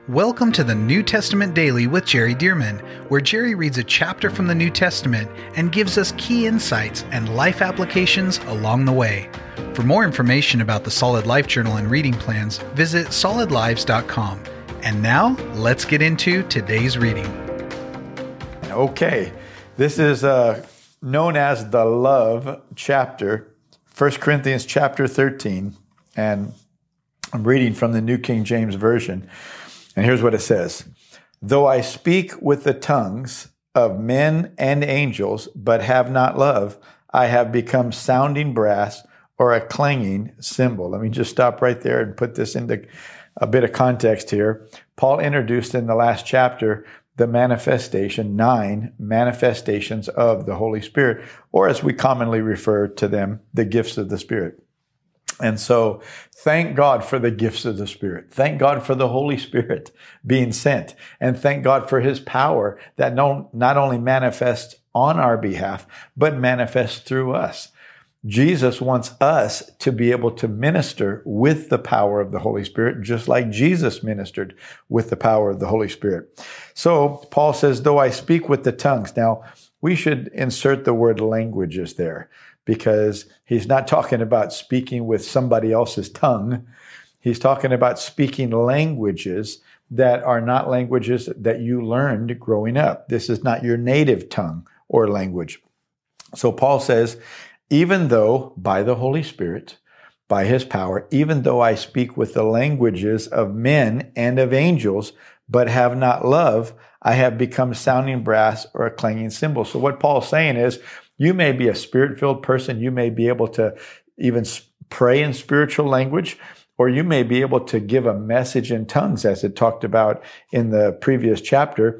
Welcome to the New Testament Daily with Jerry Dearman, where Jerry reads a chapter from the New Testament and gives us key insights and life applications along the way. For more information about the Solid Life Journal and reading plans, visit solidlives.com. And now, let's get into today's reading. Okay, this is known as the love chapter, 1 Corinthians chapter 13, and I'm reading from the New King James Version. And here's what it says. Though I speak with the tongues of men and angels, but have not love, I have become sounding brass or a clanging cymbal. Let me just stop right there and put this into a bit of context here. Paul introduced in the last chapter the 9 manifestations of the Holy Spirit, or as we commonly refer to them, the gifts of the Spirit. And so thank God for the gifts of the Spirit. Thank God for the Holy Spirit being sent. And thank God for His power that not only manifests on our behalf, but manifests through us. Jesus wants us to be able to minister with the power of the Holy Spirit, just like Jesus ministered with the power of the Holy Spirit. So Paul says, though I speak with the tongues. Now, we should insert the word languages there, because he's not talking about speaking with somebody else's tongue. He's talking about speaking languages that are not languages that you learned growing up. This is not your native tongue or language. So Paul says, even though by the Holy Spirit, by His power, even though I speak with the languages of men and of angels, but have not love, I have become sounding brass or a clanging cymbal. So what Paul's saying is, you may be a spirit-filled person. You may be able to even pray in spiritual language, or you may be able to give a message in tongues, as it talked about in the previous chapter,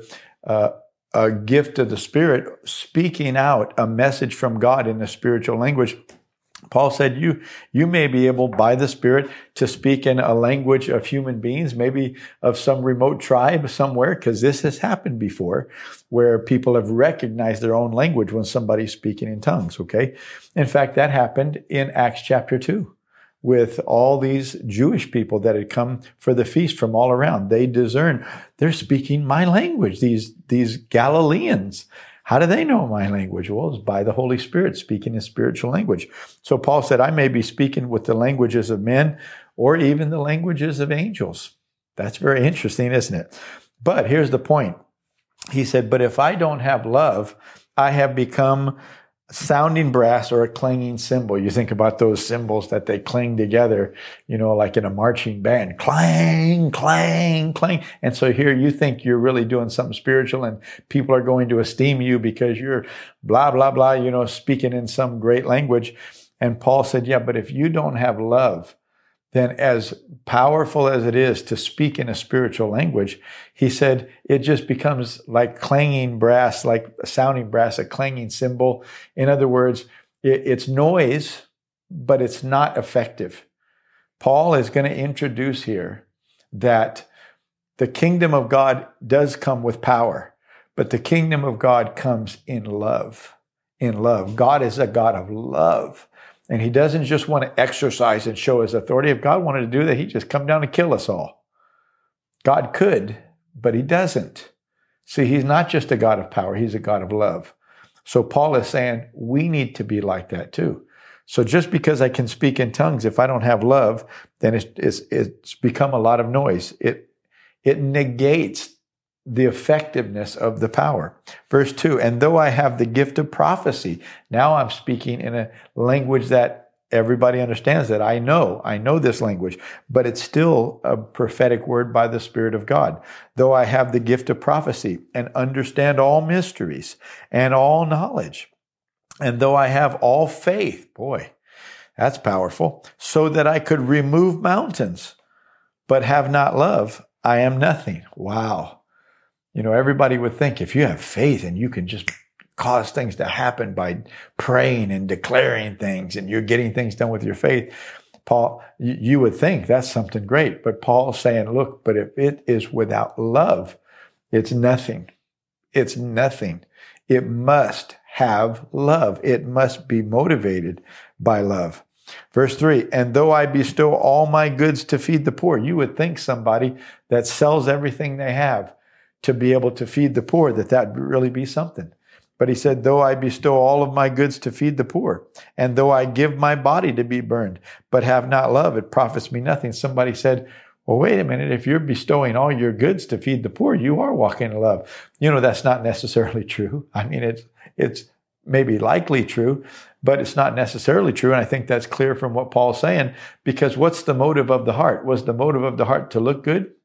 a gift of the Spirit, speaking out a message from God in a spiritual language. Paul said you may be able, by the Spirit, to speak in a language of human beings, maybe of some remote tribe somewhere, because this has happened before, where people have recognized their own language when somebody's speaking in tongues, okay? In fact, that happened in Acts chapter 2 with all these Jewish people that had come for the feast from all around. They discerned, they're speaking my language, these Galileans. How do they know my language? Well, it's by the Holy Spirit, speaking in spiritual language. So Paul said, I may be speaking with the languages of men or even the languages of angels. That's very interesting, isn't it? But here's the point. He said, but if I don't have love, I have become sounding brass or a clanging cymbal. You think about those cymbals that they clang together, like in a marching band, clang, clang, clang. And so here you think you're really doing something spiritual and people are going to esteem you because you're blah, blah, blah, speaking in some great language. And Paul said, yeah, but if you don't have love, then as powerful as it is to speak in a spiritual language, he said, it just becomes like clanging brass, like sounding brass, a clanging cymbal. In other words, it's noise, but it's not effective. Paul is going to introduce here that the kingdom of God does come with power, but the kingdom of God comes in love. In love. God is a God of love. And He doesn't just want to exercise and show His authority. If God wanted to do that, He'd just come down and kill us all. God could, but He doesn't. See, He's not just a God of power. He's a God of love. So Paul is saying we need to be like that too. So just because I can speak in tongues, if I don't have love, then it's become a lot of noise. It negates the effectiveness of the power. Verse 2, and though I have the gift of prophecy, now I'm speaking in a language that everybody understands, that I know this language, but it's still a prophetic word by the Spirit of God. Though I have the gift of prophecy and understand all mysteries and all knowledge, and though I have all faith, boy, that's powerful, so that I could remove mountains, but have not love, I am nothing. Wow. Everybody would think if you have faith and you can just cause things to happen by praying and declaring things and you're getting things done with your faith, Paul, you would think that's something great. But Paul's saying, look, but if it is without love, it's nothing. It's nothing. It must have love. It must be motivated by love. Verse 3, and though I bestow all my goods to feed the poor. You would think somebody that sells everything they have to be able to feed the poor, that would really be something. But he said, though I bestow all of my goods to feed the poor, and though I give my body to be burned, but have not love, it profits me nothing. Somebody said, well, wait a minute, if you're bestowing all your goods to feed the poor, you are walking in love. That's not necessarily true. I mean, it's maybe likely true, but it's not necessarily true. And I think that's clear from what Paul's saying, because what's the motive of the heart? Was the motive of the heart to look good?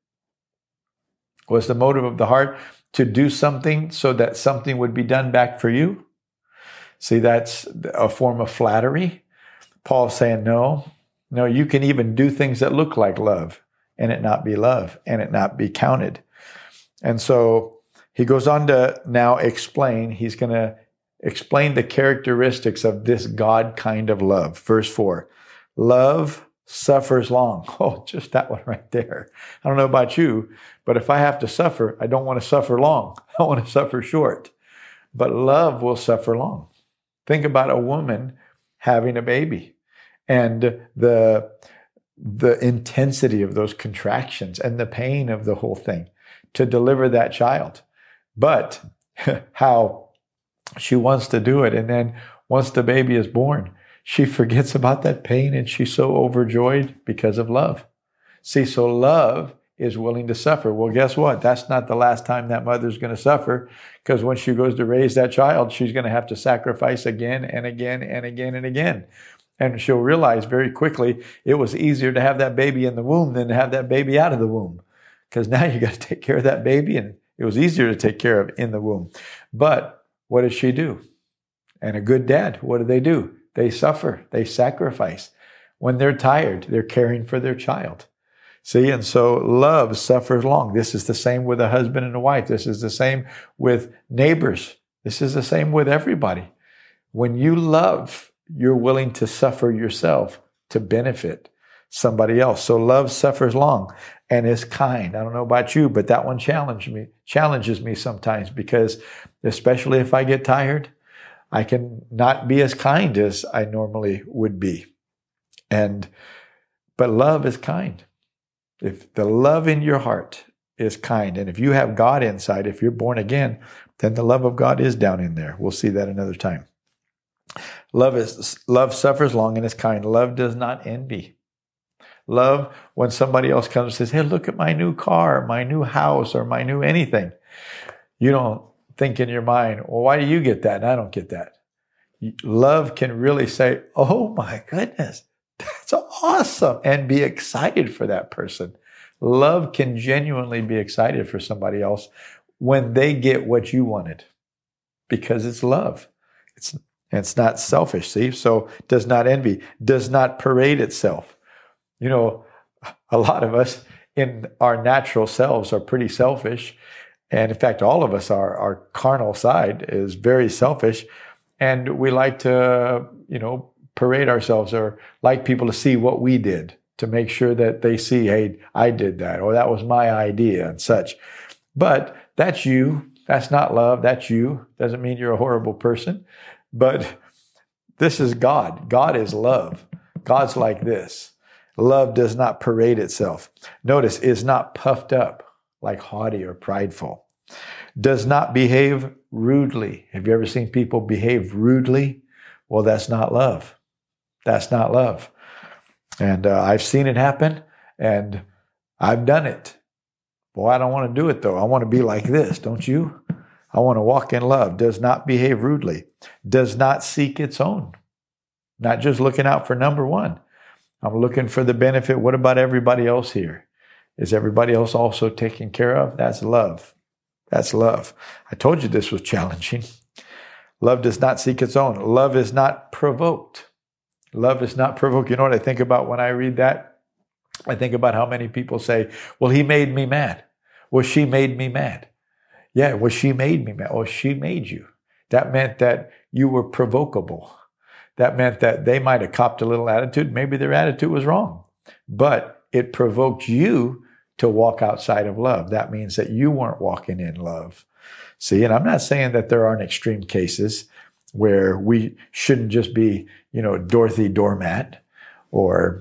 Was the motive of the heart to do something so that something would be done back for you? See, that's a form of flattery. Paul's saying, no, you can even do things that look like love and it not be love and it not be counted. And so he goes on to now explain, he's going to explain the characteristics of this God kind of love. Verse 4, love suffers long. Oh, just that one right there. I don't know about you, but if I have to suffer, I don't want to suffer long. I want to suffer short. But love will suffer long. Think about a woman having a baby and the intensity of those contractions and the pain of the whole thing to deliver that child. But how she wants to do it. And then once the baby is born, she forgets about that pain and she's so overjoyed because of love. See, so love is willing to suffer. Well, guess what? That's not the last time that mother's going to suffer, because when she goes to raise that child, she's going to have to sacrifice again and again and again and again. And she'll realize very quickly it was easier to have that baby in the womb than to have that baby out of the womb, because now you got to take care of that baby, and it was easier to take care of in the womb. But what does she do? And a good dad, what do? They suffer. They sacrifice. When they're tired, they're caring for their child. See, and so love suffers long. This is the same with a husband and a wife. This is the same with neighbors. This is the same with everybody. When you love, you're willing to suffer yourself to benefit somebody else. So love suffers long and is kind. I don't know about you, but that one challenges me sometimes, because especially if I get tired, I can not be as kind as I normally would be. But love is kind. If the love in your heart is kind, and if you have God inside, if you're born again, then the love of God is down in there. We'll see that another time. Love suffers long and is kind. Love does not envy. Love, when somebody else comes and says, hey, look at my new car, my new house, or my new anything, you don't think in your mind, well, why do you get that and I don't get that? Love can really say, oh my goodness, that's awesome, and be excited for that person. Love can genuinely be excited for somebody else when they get what you wanted, because it's love. It's not selfish, see? So does not envy, does not parade itself. A lot of us in our natural selves are pretty selfish. And in fact, all of us, our carnal side is very selfish. And we like to, parade ourselves, or like people to see what we did, to make sure that they see, hey, I did that, or that was my idea and such. But that's you. That's not love. That's you. Doesn't mean you're a horrible person. But this is God. God is love. God's like this. Love does not parade itself. Notice, is not puffed up, like haughty or prideful. Does not behave rudely. Have you ever seen people behave rudely? Well, that's not love. That's not love. And I've seen it happen, and I've done it. Boy, I don't want to do it, though. I want to be like this, don't you? I want to walk in love. Does not behave rudely. Does not seek its own. Not just looking out for number one. I'm looking for the benefit. What about everybody else here? Is everybody else also taken care of? That's love. That's love. I told you this was challenging. Love does not seek its own. Love is not provoked. Love is not provoked. You know what I think about when I read that? I think about how many people say, well, he made me mad. Well, she made me mad. Yeah, well, she made me mad. Well, she made you. That meant that you were provocable. That meant that they might have copped a little attitude. Maybe their attitude was wrong, but it provoked you to walk outside of love. That means that you weren't walking in love. See, and I'm not saying that there aren't extreme cases where we shouldn't just be, Dorothy doormat. or,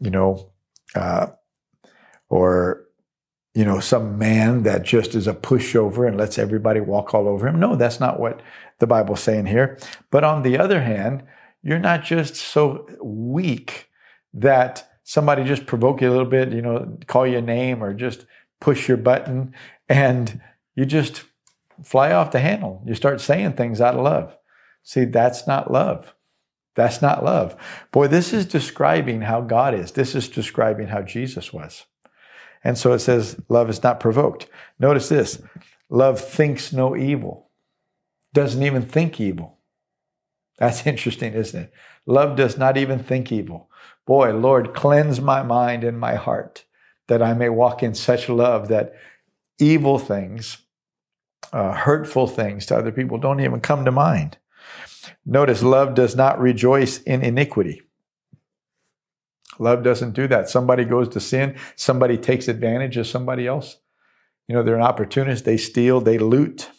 some man that just is a pushover and lets everybody walk all over him. No, that's not what the Bible's saying here. But on the other hand, you're not just so weak that somebody just provoke you a little bit, call you a name or just push your button and you just fly off the handle. You start saying things out of love. See, that's not love. That's not love. Boy, this is describing how God is. This is describing how Jesus was. And so it says, love is not provoked. Notice this, love thinks no evil, doesn't even think evil. That's interesting, isn't it? Love does not even think evil. Boy, Lord, cleanse my mind and my heart that I may walk in such love that evil things, hurtful things to other people don't even come to mind. Notice, love does not rejoice in iniquity. Love doesn't do that. Somebody goes to sin. Somebody takes advantage of somebody else. They're an opportunist. They steal, they loot,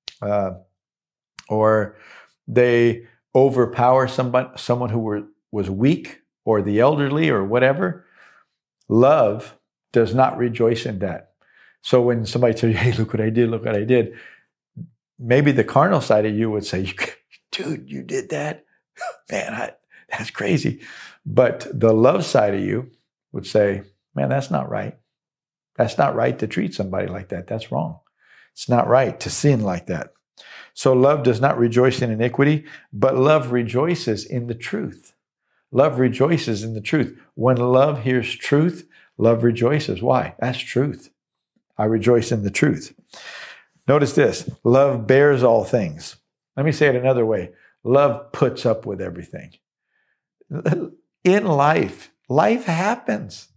or they overpower someone who was weak or the elderly or whatever. Love does not rejoice in that. So when somebody tells you, hey, look what I did, maybe the carnal side of you would say, dude, you did that? Man, that's crazy. But the love side of you would say, man, that's not right. That's not right to treat somebody like that. That's wrong. It's not right to sin like that. So love does not rejoice in iniquity, but love rejoices in the truth. Love rejoices in the truth. When love hears truth, love rejoices. Why? That's truth. I rejoice in the truth. Notice this, love bears all things. Let me say it another way. Love puts up with everything. In life happens.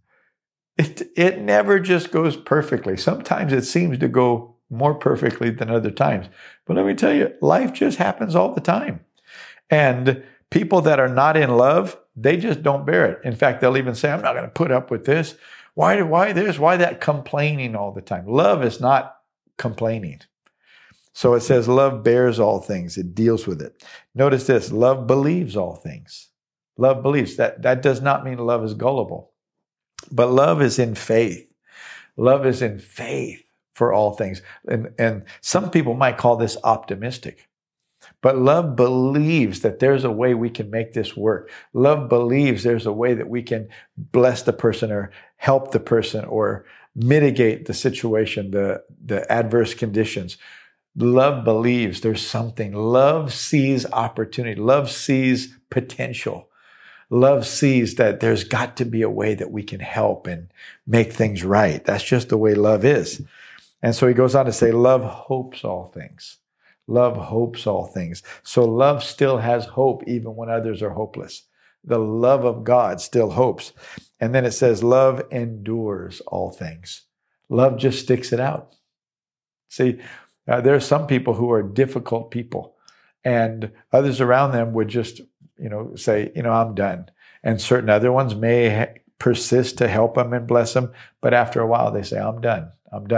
It never just goes perfectly. Sometimes it seems to go more perfectly than other times. But let me tell you, life just happens all the time. And people that are not in love, they just don't bear it. In fact, they'll even say, I'm not going to put up with this. Why this? Why that? Complaining all the time. Love is not complaining. So it says love bears all things. It deals with it. Notice this, love believes all things. Love believes. That does not mean love is gullible. But love is in faith. Love is in faith for all things. And some people might call this optimistic. But love believes that there's a way we can make this work. Love believes there's a way that we can bless the person or help the person or mitigate the situation, the adverse conditions. Love believes there's something. Love sees opportunity. Love sees potential. Love sees that there's got to be a way that we can help and make things right. That's just the way love is. And so he goes on to say, love hopes all things. Love hopes all things. So love still has hope even when others are hopeless. The love of God still hopes. And then it says, love endures all things. Love just sticks it out. See, there are some people who are difficult people, and others around them would just, say, I'm done. And certain other ones may persist to help them and bless them, but after a while they say, I'm done.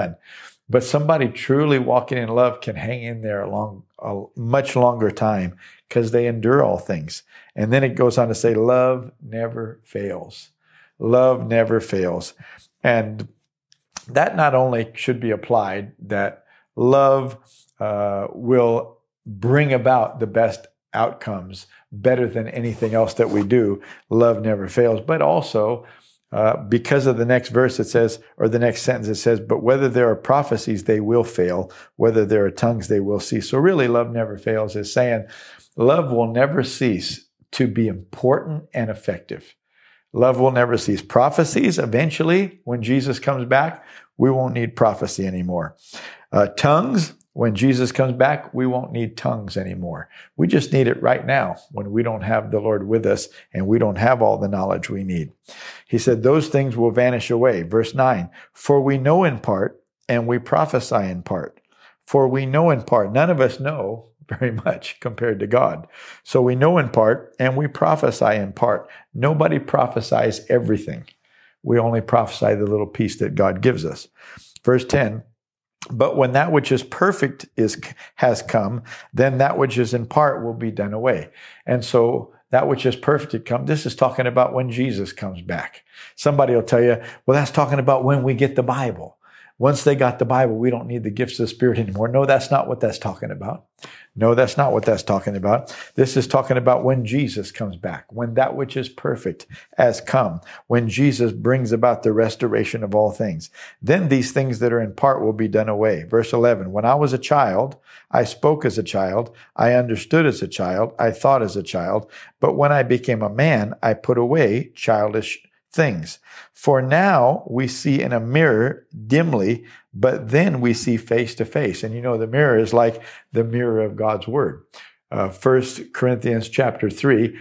But somebody truly walking in love can hang in there a much longer time because they endure all things. And then it goes on to say, love never fails. Love never fails. And that not only should be applied, that love will bring about the best outcomes better than anything else that we do. Love never fails. But also, because of the next verse it says, or the next sentence it says, but whether there are prophecies, they will fail. Whether there are tongues, they will cease. So really, love never fails is saying love will never cease to be important and effective. Love will never cease. Prophecies, eventually, when Jesus comes back, we won't need prophecy anymore. Tongues, when Jesus comes back, we won't need tongues anymore. We just need it right now when we don't have the Lord with us and we don't have all the knowledge we need. He said, those things will vanish away. Verse 9, for we know in part and we prophesy in part. For we know in part. None of us know very much compared to God. So we know in part and we prophesy in part. Nobody prophesies everything. We only prophesy the little piece that God gives us. Verse 10, but when that which is perfect has come, then that which is in part will be done away. And so that which is perfect had come. This is talking about when Jesus comes back. Somebody will tell you, well, that's talking about when we get the Bible. Once they got the Bible, we don't need the gifts of the Spirit anymore. No, that's not what that's talking about. No, that's not what that's talking about. This is talking about when Jesus comes back, when that which is perfect has come, when Jesus brings about the restoration of all things. Then these things that are in part will be done away. Verse 11, when I was a child, I spoke as a child, I understood as a child, I thought as a child, but when I became a man, I put away childish things. For now we see in a mirror dimly, but then we see face to face. And you know, the mirror is like the mirror of God's word. 2 Corinthians chapter 3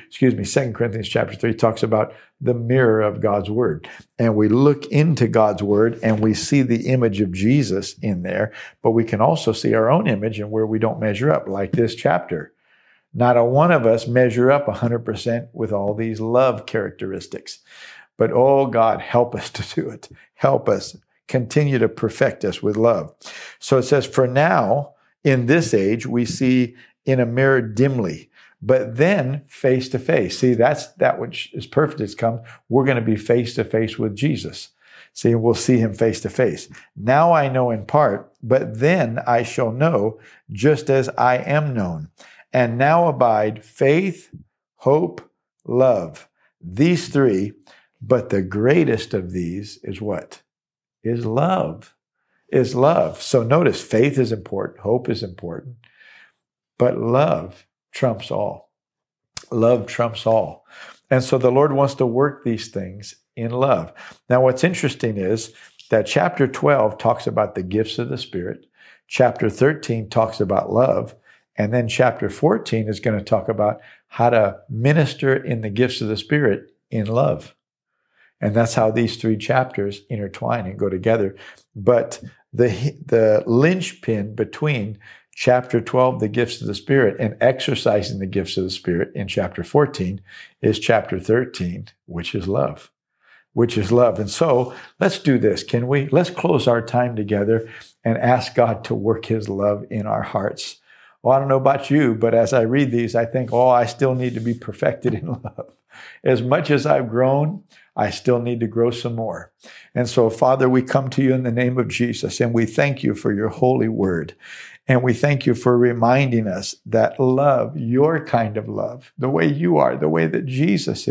talks about the mirror of God's word. And we look into God's word and we see the image of Jesus in there, but we can also see our own image and where we don't measure up, like this chapter. Not a one of us measure up 100% with all these love characteristics. But, oh God, help us to do it. Help us. Continue to perfect us with love. So it says, for now, in this age, we see in a mirror dimly, but then face to face. See, that's that which is perfect has come. We're going to be face to face with Jesus. See, we'll see him face to face. Now I know in part, but then I shall know just as I am known. And now abide faith, hope, love. These three. But the greatest of these is what? Is love. Is love. So notice faith is important. Hope is important. But love trumps all. Love trumps all. And so the Lord wants to work these things in love. Now what's interesting is that chapter 12 talks about the gifts of the Spirit. Chapter 13 talks about love. And then chapter 14 is going to talk about how to minister in the gifts of the Spirit in love. And that's how these three chapters intertwine and go together. But the linchpin between chapter 12, the gifts of the Spirit, and exercising the gifts of the Spirit in chapter 14 is chapter 13, which is love. Which is love. And so let's do this, can we? Let's close our time together and ask God to work his love in our hearts. Well, I don't know about you, but as I read these, I think, I still need to be perfected in love. As much as I've grown, I still need to grow some more. And so, Father, we come to you in the name of Jesus, and we thank you for your holy word. And we thank you for reminding us that love, your kind of love, the way you are, the way that Jesus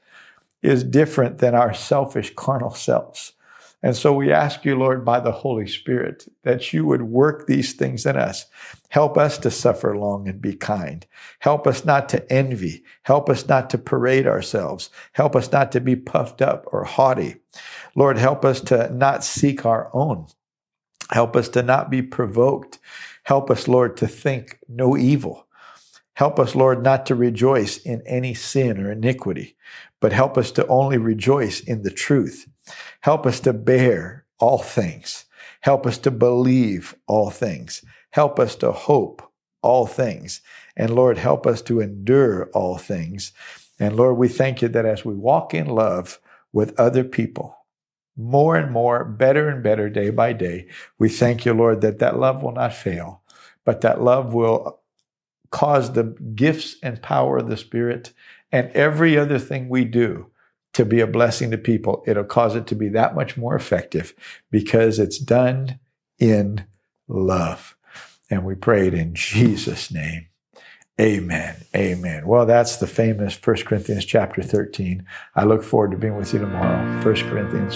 is different than our selfish carnal selves. And so we ask you, Lord, by the Holy Spirit, that you would work these things in us. Help us to suffer long and be kind. Help us not to envy. Help us not to parade ourselves. Help us not to be puffed up or haughty. Lord, help us to not seek our own. Help us to not be provoked. Help us, Lord, to think no evil. Help us, Lord, not to rejoice in any sin or iniquity, but help us to only rejoice in the truth. Help us to bear all things. Help us to believe all things. Help us to hope all things. And Lord, help us to endure all things. And Lord, we thank you that as we walk in love with other people, more and more, better and better day by day, we thank you, Lord, that that love will not fail, but that love will cause the gifts and power of the Spirit and every other thing we do to be a blessing to people. It'll cause it to be that much more effective because it's done in love. And we pray it in Jesus' name. Amen. Amen. Well, that's the famous 1 Corinthians chapter 13. I look forward to being with you tomorrow. 1 Corinthians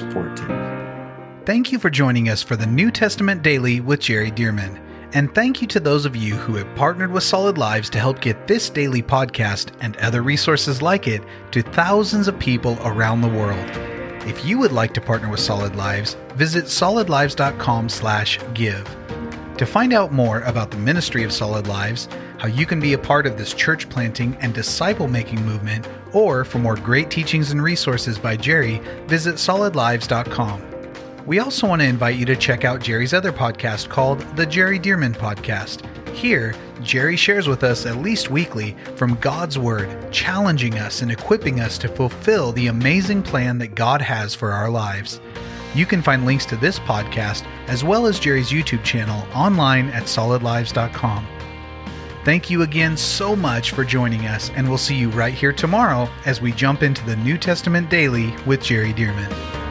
14. Thank you for joining us for the New Testament Daily with Jerry Dirmann. And thank you to those of you who have partnered with Solid Lives to help get this daily podcast and other resources like it to thousands of people around the world. If you would like to partner with Solid Lives, visit solidlives.com/give. To find out more about the ministry of Solid Lives, how you can be a part of this church planting and disciple-making movement, or for more great teachings and resources by Jerry, visit solidlives.com. We also want to invite you to check out Jerry's other podcast called The Jerry Dirmann Podcast. Here, Jerry shares with us at least weekly from God's Word, challenging us and equipping us to fulfill the amazing plan that God has for our lives. You can find links to this podcast as well as Jerry's YouTube channel online at solidlives.com. Thank you again so much for joining us, and we'll see you right here tomorrow as we jump into the New Testament Daily with Jerry Dirmann.